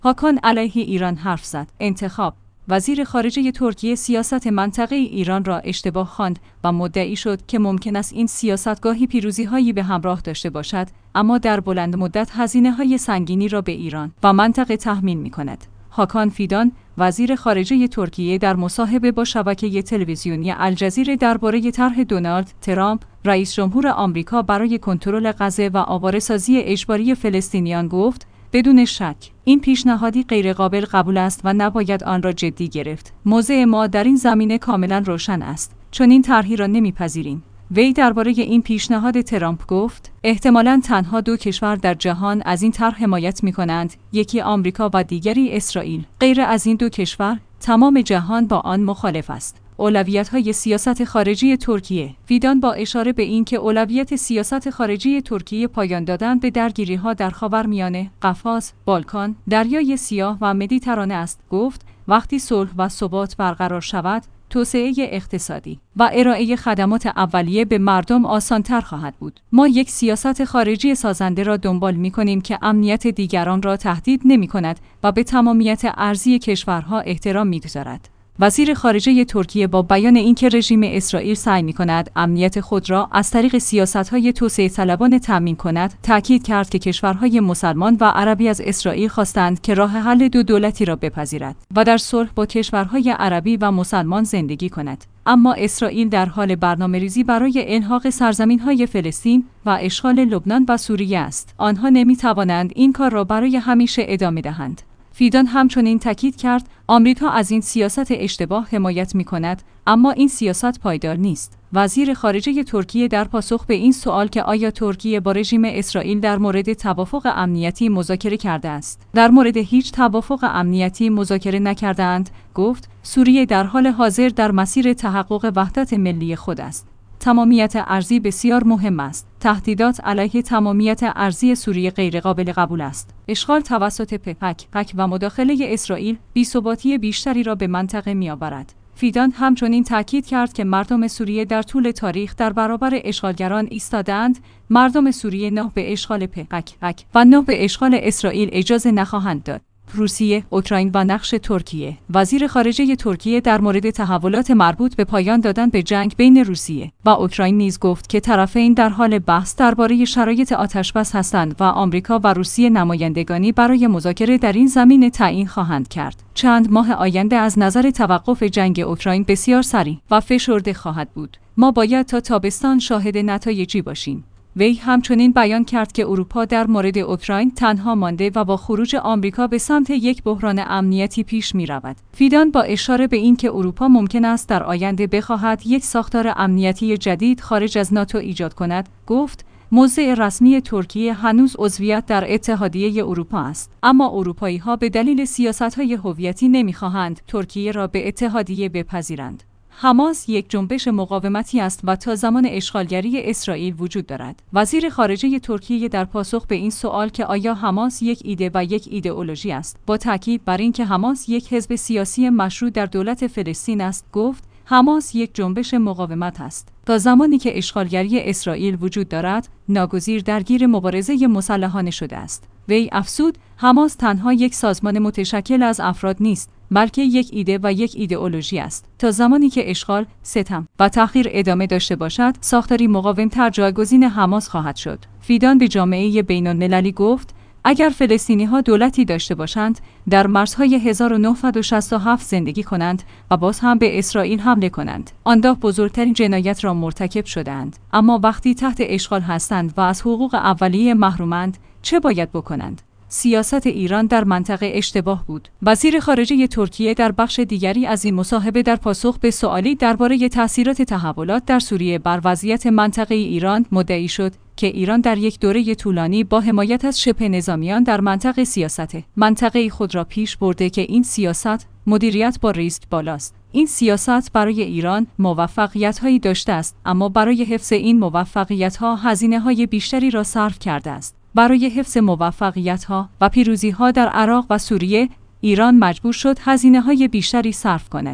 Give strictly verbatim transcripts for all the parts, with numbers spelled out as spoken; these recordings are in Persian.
هاکان علیه ایران حرف زد. انتخاب وزیر خارجه ترکیه سیاست منطقه ایران را اشتباه خواند و مدعی شد که ممکن است این سیاست گاهی پیروزی‌هایی به همراه داشته باشد، اما در بلند مدت هزینه‌های سنگینی را به ایران و منطقه تحمیل می‌کند. هاکان فیدان، وزیر خارجه ترکیه، در مصاحبه با شبکه تلویزیونی الجزیره درباره طرح دونالد ترامپ، رئیس جمهور آمریکا، برای کنترل غزه و آواره‌سازی اجباری فلسطینیان گفت: بدون شک این پیشنهادی غیرقابل قبول است و نباید آن را جدی گرفت. موضع ما در این زمینه کاملا روشن است، چون این طرحی را نمیپذیریم. وی درباره این پیشنهاد ترامپ گفت: احتمالاً تنها دو کشور در جهان از این طرح حمایت می‌کنند، یکی آمریکا و دیگری اسرائیل. غیر از این دو کشور، تمام جهان با آن مخالف است. اولویت‌های سیاست خارجی ترکیه. فیدان با اشاره به این که اولویت سیاست خارجی ترکیه پایان دادن به درگیری‌ها در خاورمیانه، قفقاز، بالکان، دریای سیاه و مدیترانه است، گفت: وقتی صلح و ثبات برقرار شود، توسعه اقتصادی و ارائه خدمات اولیه به مردم آسان‌تر خواهد بود. ما یک سیاست خارجی سازنده را دنبال می‌کنیم که امنیت دیگران را تهدید نمی‌کند و به تمامیت ارضی کشورها احترام می‌گذارد. وزیر خارجه ترکیه با بیان اینکه رژیم اسرائیل سعی می‌کند امنیت خود را از طریق سیاست‌های توسعه طلبانه تامین کند، تاکید کرد که کشورهای مسلمان و عربی از اسرائیل خواستند که راه حل دو دولتی را بپذیرد و در صلح با کشورهای عربی و مسلمان زندگی کند. اما اسرائیل در حال برنامه‌ریزی برای الحاق سرزمین‌های فلسطین و اشغال لبنان و سوریه است. آنها نمی‌توانند این کار را برای همیشه ادامه دهند. فیدان همچنین تاکید کرد آمریکا از این سیاست اشتباه حمایت می‌کند، اما این سیاست پایدار نیست. وزیر خارجه ترکیه در پاسخ به این سوال که آیا ترکیه با رژیم اسرائیل در مورد توافق امنیتی مذاکره کرده است، در مورد هیچ توافق امنیتی مذاکره نکرده‌اند، گفت: سوریه در حال حاضر در مسیر تحقق وحدت ملی خود است. تمامیت ارضی بسیار مهم است. تهدیدات علیه تمامیت ارضی سوریه غیرقابل قبول است. اشغال توسط پک‌پک و مداخله اسرائیل بی‌ثباتی بیشتری را به منطقه می‌آورد. فیدان همچنین تاکید کرد که مردم سوریه در طول تاریخ در برابر اشغالگران ایستاده‌اند. مردم سوریه نه به اشغال پک‌پک و نه به اشغال اسرائیل اجازه نخواهند داد. روسیه، اوکراین و نقش ترکیه. وزیر خارجه ترکیه در مورد تحولات مربوط به پایان دادن به جنگ بین روسیه و اوکراین نیز گفت که طرفین در حال بحث درباره شرایط آتشبس هستند و آمریکا و روسیه نمایندگانی برای مذاکره در این زمینه تعیین خواهند کرد. چند ماه آینده از نظر توقف جنگ اوکراین بسیار سریع و فشرده خواهد بود. ما باید تا تابستان شاهد نتایجی باشیم. وی همچنین بیان کرد که اروپا در مورد اوکراین تنها مانده و با خروج آمریکا به سمت یک بحران امنیتی پیش می رود. فیدان با اشاره به این که اروپا ممکن است در آینده بخواهد یک ساختار امنیتی جدید خارج از ناتو ایجاد کند، گفت: موضع رسمی ترکیه هنوز عضویت در اتحادیه اروپا است، اما اروپایی‌ها به دلیل سیاست‌های هویتی نمی‌خواهند ترکیه را به اتحادیه بپذیرند. حماس یک جنبش مقاومتی است و تا زمان اشغالگری اسرائیل وجود دارد. وزیر خارجه ترکیه در پاسخ به این سوال که آیا حماس یک ایده و یک ایدئولوژی است، با تاکید بر اینکه حماس یک حزب سیاسی مشروع در دولت فلسطین است، گفت: حماس یک جنبش مقاومت است. تا زمانی که اشغالگری اسرائیل وجود دارد، ناگزیر درگیر مبارزه مسلحانه شده است. وی افزود: حماس تنها یک سازمان متشکل از افراد نیست، بلکه یک ایده و یک ایدئولوژی است. تا زمانی که اشغال، ستم و تحقیر ادامه داشته باشد، ساختاری مقاوم‌تر جایگزین حماس خواهد شد. فیدان به جامعه بین‌المللی گفت: اگر فلسطینی‌ها دولتی داشته باشند، در مرزهای هزار و نهصد و شصت و هفت زندگی کنند و باز هم به اسرائیل حمله کنند، آنگاه بزرگترین جنایت را مرتکب شدند. اما وقتی تحت اشغال هستند و از حقوق اولیه محرومند، چه باید بکنند؟ سیاست ایران در منطقه اشتباه بود. وزیر خارجه ترکیه در بخش دیگری از این مصاحبه در پاسخ به سوالی درباره تأثیرات تحولات در سوریه بر وضعیت منطقه ایران مدعی شد که ایران در یک دوره طولانی با حمایت از شبه نظامیان در منطقه سیاست منطقه خود را پیش برده که این سیاست مدیریت با ریسک بالاست. این سیاست برای ایران موفقیت‌هایی داشته است، اما برای حفظ این موفقیت‌ها هزینه‌های بیشتری را صرف کرده است. برای حفظ موفقیت‌ها و پیروزی‌ها در عراق و سوریه، ایران مجبور شد هزینه‌های بیشتری صرف کند.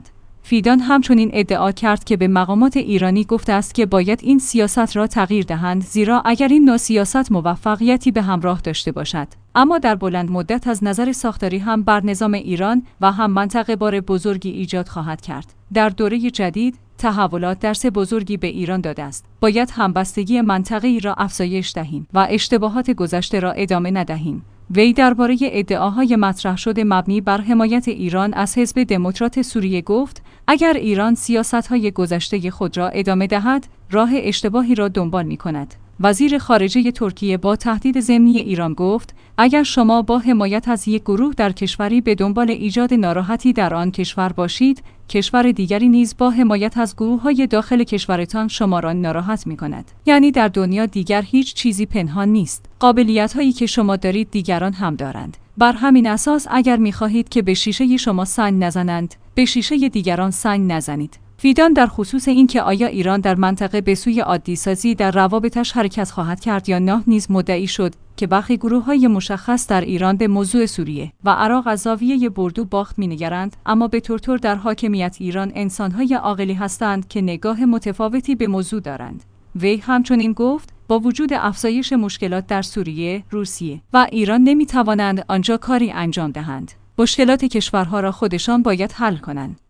فیدان همچنین ادعا کرد که به مقامات ایرانی گفته است که باید این سیاست را تغییر دهند، زیرا اگر این نوع سیاست موفقیتی به همراه داشته باشد، اما در بلند مدت از نظر ساختاری هم بر نظام ایران و هم منطقه بار بزرگی ایجاد خواهد کرد. در دوره جدید تحولات درس بزرگی به ایران داده است. باید همبستگی منطقه‌ای را افزایش دهیم و اشتباهات گذشته را ادامه ندهیم. وی درباره ادعاهای مطرح شده مبنی بر حمایت ایران از حزب دموکرات سوریه گفت: اگر ایران سیاست‌های گذشته خود را ادامه دهد، راه اشتباهی را دنبال می‌کند. وزیر خارجه ترکیه با تهدید ضمنی ایران گفت: اگر شما با حمایت از یک گروه در کشوری به دنبال ایجاد ناراحتی در آن کشور باشید، کشور دیگری نیز با حمایت از گروه‌های داخل کشورتان شما را ناراحت می‌کند. یعنی در دنیا دیگر هیچ چیزی پنهان نیست. قابلیت‌هایی که شما دارید دیگران هم دارند. بر همین اساس اگر می‌خواهید که به شیشه شما سنگ نزنند، به شیشه دیگران سنگ نزنید. فیدان در خصوص اینکه آیا ایران در منطقه به سوی عادی‌سازی در روابطش حرکت خواهد کرد یا نه نیز مدعی شد که برخی گروه‌های مشخص در ایران به موضوع سوریه و عراق از زاویه برد و باخت می‌نگرند، اما به طور طور در حاکمیت ایران انسان‌های عاقلی هستند که نگاه متفاوتی به موضوع دارند. وی همچنین گفت: با وجود افزایش مشکلات در سوریه، روسیه و ایران نمی‌توانند آنجا کاری انجام دهند. مشکلات کشورها را خودشان باید حل کنند.